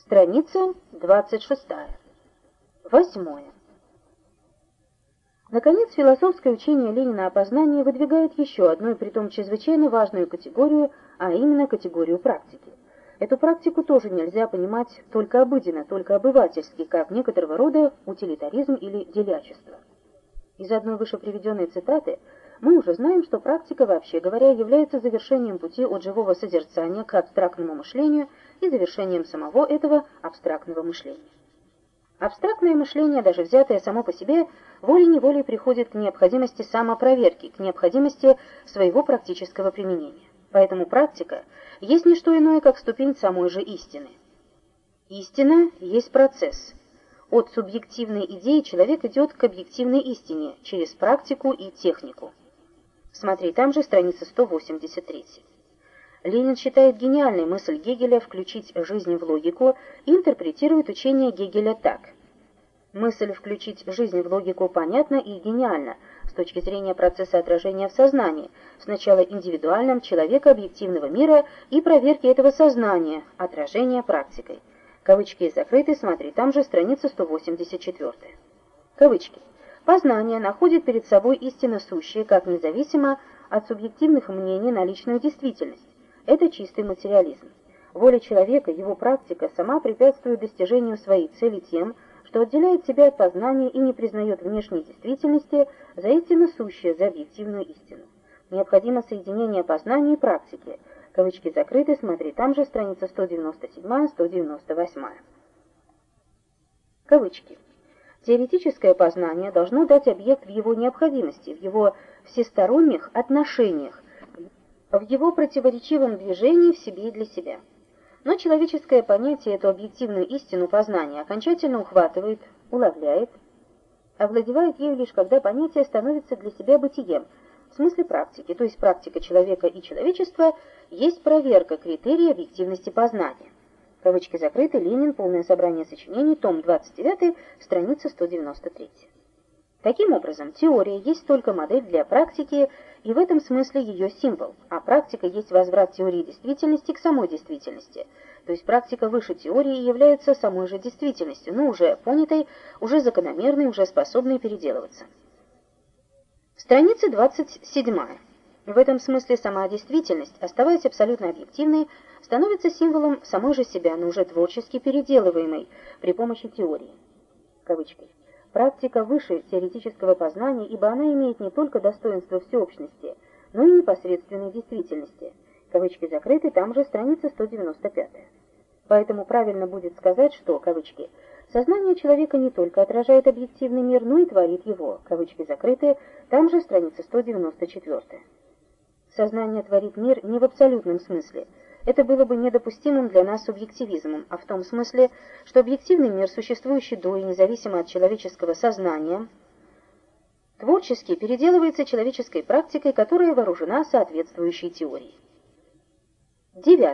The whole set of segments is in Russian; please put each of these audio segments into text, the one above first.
Страница 26. 8. Наконец, философское учение Ленина о познании выдвигает еще одну и притом чрезвычайно важную категорию, а именно категорию практики. Эту практику тоже нельзя понимать только обыденно, только обывательски, как некоторого рода утилитаризм или делячество. Из одной выше приведенной цитаты мы уже знаем, что практика, вообще говоря, является завершением пути от живого созерцания к абстрактному мышлению и завершением самого этого абстрактного мышления. Абстрактное мышление, даже взятое само по себе, волей-неволей приходит к необходимости самопроверки, к необходимости своего практического применения. Поэтому практика есть не что иное, как ступень самой же истины. Истина есть процесс. От субъективной идеи человек идет к объективной истине через практику и технику. Смотри, там же страница 183. Ленин считает гениальной мысль Гегеля включить жизнь в логику и интерпретирует учение Гегеля так. Мысль включить жизнь в логику понятна и гениальна с точки зрения процесса отражения в сознании, сначала индивидуальном человека объективного мира и проверки этого сознания, отражения практикой. Кавычки закрыты, смотри, там же страница 184. Кавычки. Познание находит перед собой истинно сущее, как независимо от субъективных мнений на личную действительность. Это чистый материализм. Воля человека, его практика сама препятствует достижению своей цели тем, что отделяет себя от познания и не признает внешней действительности за истинно сущее, за объективную истину. Необходимо соединение познания и практики. Кавычки закрыты, смотри, там же страница 197-198. Кавычки. Теоретическое познание должно дать объект в его необходимости, в его всесторонних отношениях, в его противоречивом движении в себе и для себя. Но человеческое понятие эту объективную истину познания окончательно ухватывает, уловляет, овладевает ею лишь когда понятие становится для себя бытием, в смысле практики, то есть практика человека и человечества есть проверка критерия объективности познания. Кавычки закрыты, Ленин, полное собрание сочинений, том 29, страница 193. Таким образом, теория есть только модель для практики, и в этом смысле ее символ, а практика есть возврат теории действительности к самой действительности, то есть практика выше теории является самой же действительностью, но уже понятой, уже закономерной, уже способной переделываться. Страница 27. В этом смысле сама действительность, оставаясь абсолютно объективной, становится символом самой же себя, но уже творчески переделываемой при помощи теории. Кавычки. Практика выше теоретического познания, ибо она имеет не только достоинство всеобщности, но и непосредственной действительности. Кавычки закрыты, там же страница 195. Поэтому правильно будет сказать, что, кавычки, сознание человека не только отражает объективный мир, но и творит его. Кавычки закрыты, там же страница 194. Сознание творит мир не в абсолютном смысле. Это было бы недопустимым для нас субъективизмом, а в том смысле, что объективный мир, существующий до и независимо от человеческого сознания, творчески переделывается человеческой практикой, которая вооружена соответствующей теорией. 9.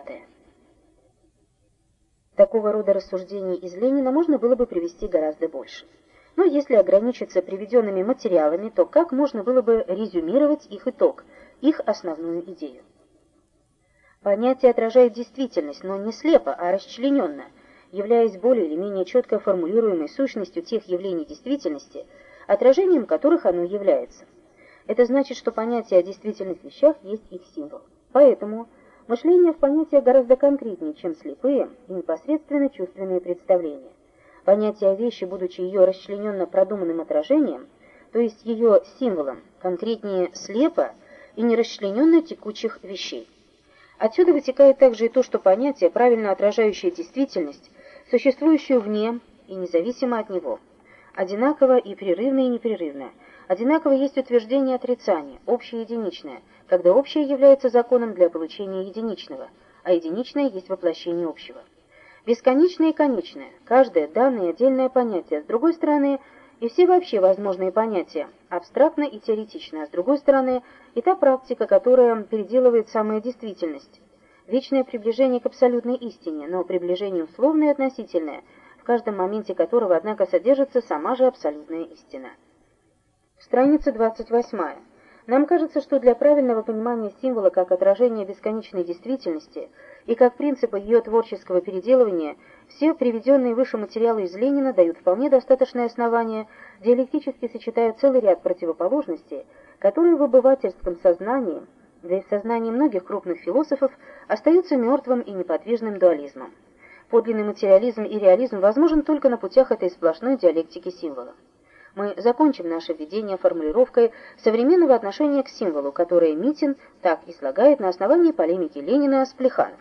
Такого рода рассуждений из Ленина можно было бы привести гораздо больше. Но если ограничиться приведенными материалами, то как можно было бы резюмировать их итог, их основную идею? Понятие отражает действительность, но не слепо, а расчлененно, являясь более или менее четко формулируемой сущностью тех явлений действительности, отражением которых оно является. Это значит, что понятие о действительных вещах есть их символ. Поэтому мышление в понятиях гораздо конкретнее, чем слепые и непосредственно чувственные представления. Понятие о вещи, будучи ее расчлененно продуманным отражением, то есть ее символом, конкретнее слепо и нерасчлененно текучих вещей. Отсюда вытекает также и то, что понятие, правильно отражающее действительность, существующую вне и независимо от него, одинаково и прерывно и непрерывно. Одинаково есть утверждение отрицания, общее и единичное, когда общее является законом для получения единичного, а единичное есть воплощение общего. Бесконечное и конечное, каждое данное отдельное понятие, с другой стороны, и все вообще возможные понятия, абстрактно и теоретично, а с другой стороны, и та практика, которая переделывает самая действительность, вечное приближение к абсолютной истине, но приближение условное и относительное, в каждом моменте которого, однако, содержится сама же абсолютная истина. Страница 28. Нам кажется, что для правильного понимания символа как отражения бесконечной действительности и как принципа ее творческого переделывания, все приведенные выше материалы из Ленина дают вполне достаточное основание диалектически сочетая целый ряд противоположностей, которые в обывательском сознании, да и в сознании многих крупных философов, остаются мертвым и неподвижным дуализмом. Подлинный материализм и реализм возможен только на путях этой сплошной диалектики символа. Мы закончим наше введение формулировкой современного отношения к символу, которое Митин так излагает на основании полемики Ленина с Плехановым.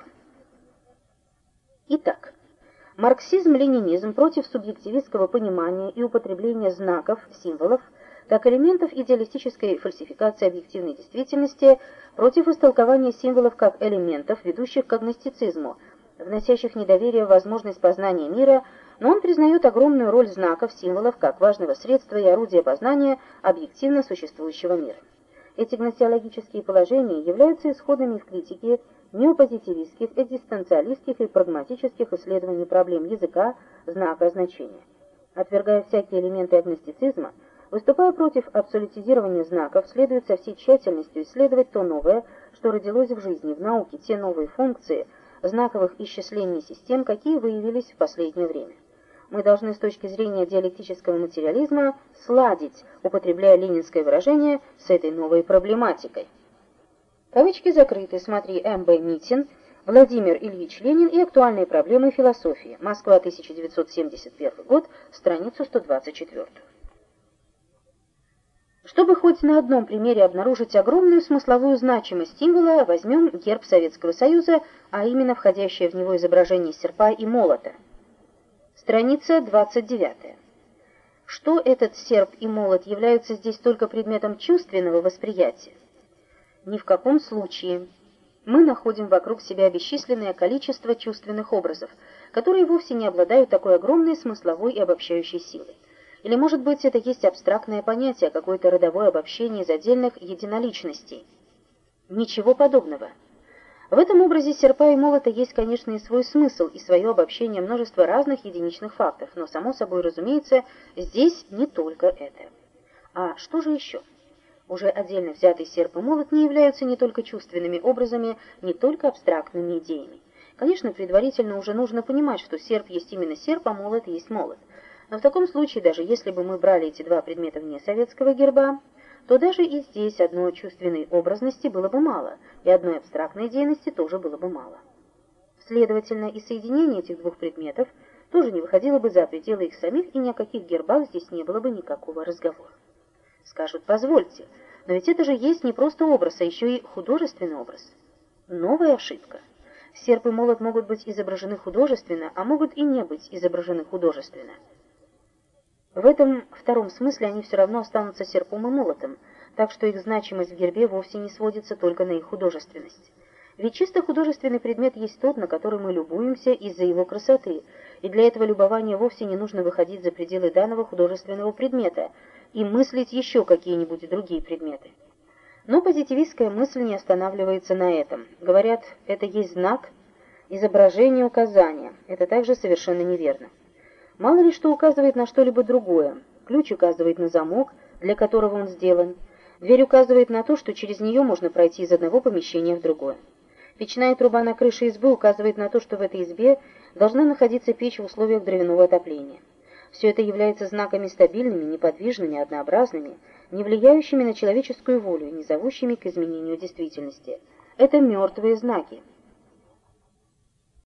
Итак, марксизм-ленинизм против субъективистского понимания и употребления знаков, символов, как элементов идеалистической фальсификации объективной действительности, против истолкования символов как элементов, ведущих к агностицизму, вносящих недоверие в возможность познания мира, но он признает огромную роль знаков, символов как важного средства и орудия познания объективно существующего мира. Эти гносеологические положения являются исходными из критики неопозитивистских, экзистенциалистских и прагматических исследований проблем языка, знака, значения. Отвергая всякие элементы агностицизма, выступая против абсолютизирования знаков, следует со всей тщательностью исследовать то новое, что родилось в жизни, в науке, те новые функции знаковых исчислений систем, какие выявились в последнее время. Мы должны с точки зрения диалектического материализма сладить, употребляя ленинское выражение, с этой новой проблематикой. Кавычки закрыты. Смотри М.Б. Митин, Владимир Ильич Ленин и актуальные проблемы философии. Москва, 1971 год, страницу 124. Чтобы хоть на одном примере обнаружить огромную смысловую значимость символа, возьмем герб Советского Союза, а именно входящее в него изображение серпа и молота. Страница 29. Что этот серп и молот являются здесь только предметом чувственного восприятия? Ни в каком случае. Мы находим вокруг себя бесчисленное количество чувственных образов, которые вовсе не обладают такой огромной смысловой и обобщающей силой. Или, может быть, это есть абстрактное понятие, какое-то родовое обобщение из отдельных единоличностей? Ничего подобного. В этом образе серпа и молота есть, конечно, и свой смысл, и свое обобщение множества разных единичных фактов, но, само собой разумеется, здесь не только это. А что же еще? Уже отдельно взятый серп и молот не являются не только чувственными образами, не только абстрактными идеями. Конечно, предварительно уже нужно понимать, что серп есть именно серп, а молот есть молот. Но в таком случае, даже если бы мы брали эти два предмета вне советского герба, то даже и здесь одной чувственной образности было бы мало, и одной абстрактной идейности тоже было бы мало. Следовательно, и соединение этих двух предметов тоже не выходило бы за пределы их самих, и ни о каких гербах здесь не было бы никакого разговора. Скажут, позвольте, но ведь это же есть не просто образ, а еще и художественный образ. Новая ошибка. Серп и молот могут быть изображены художественно, а могут и не быть изображены художественно. В этом втором смысле они все равно останутся серпом и молотом, так что их значимость в гербе вовсе не сводится только на их художественность. Ведь чисто художественный предмет есть тот, на который мы любуемся из-за его красоты, и для этого любования вовсе не нужно выходить за пределы данного художественного предмета и мыслить еще какие-нибудь другие предметы. Но позитивистская мысль не останавливается на этом. Говорят, это есть знак, изображение, указание. Это также совершенно неверно. Мало ли что указывает на что-либо другое. Ключ указывает на замок, для которого он сделан. Дверь указывает на то, что через нее можно пройти из одного помещения в другое. Печная труба на крыше избы указывает на то, что в этой избе должна находиться печь в условиях дровяного отопления. Все это является знаками стабильными, неподвижными, однообразными, не влияющими на человеческую волю и не зовущими к изменению действительности. Это мертвые знаки.